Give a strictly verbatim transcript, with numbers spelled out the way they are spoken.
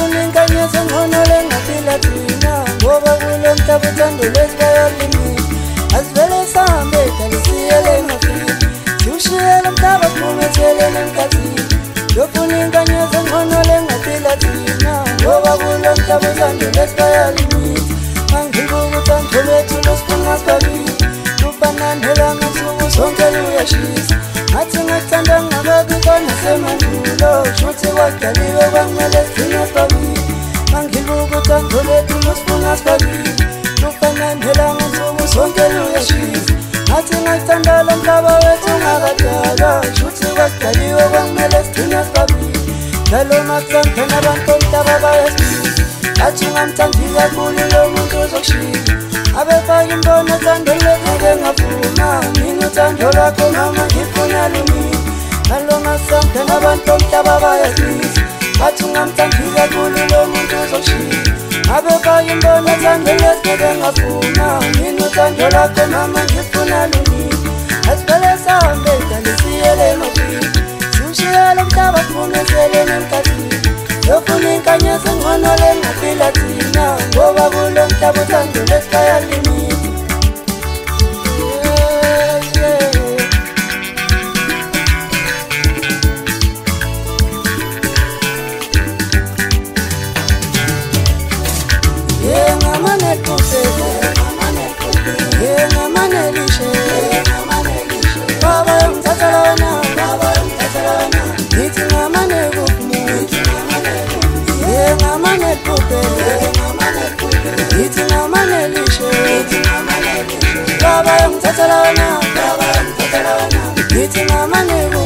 yofuna inkanyezi engcono lengaphila thina ngoba kulo mhlaba uthando lwethu bayalimita asivele sihambe dalisiyele ngafika siwushiyele umhlaba siphumethele emkhathini yofuna inkanyezi engcono lengaphila thina ngoba kulo mhlaba uthando lwethu bayalimita angibuka uthando lwethu losifuna sibabili lubanandela ngansuku sonke luyashisa ngathi ngakuthanda ngababi khona semandulo shuthi kwadaliwe kwamele sigcine sibabili angibuka uthando lwethu losifuna sibabili lubanandela ngansuku sonke luyashisa ngathi ngakuthanda lo mhlaba wethu ngakadala shuthi kwadaliwe kwamele sigcine sibabili njalo makuthanda nabantu bomhlaba bayasibisa athi ungamthandi kakhulu lo muntu uzokushila abefaka imbono uthando lwethu ngavuma mina uthando lwakho mama ngifuna lunini nalo masonke nabantu bomhlaba bayasibisa athi ungamthandi kakhulu lo muntu uzokushila abefaka imbono uthando lwethu ngavuma mina uthando lwakho mama ngifuna lunini asivele sihambe dalisiyele emafini siwushiyele umhlaba siphumethele emkhathini yofuna inkanyezi engcono lengaphila thina ngoba kulo mhlaba uthando lwethu bayalimita Baba, I'm Tatalana, Baba, I'm Tatalana, it's in my money.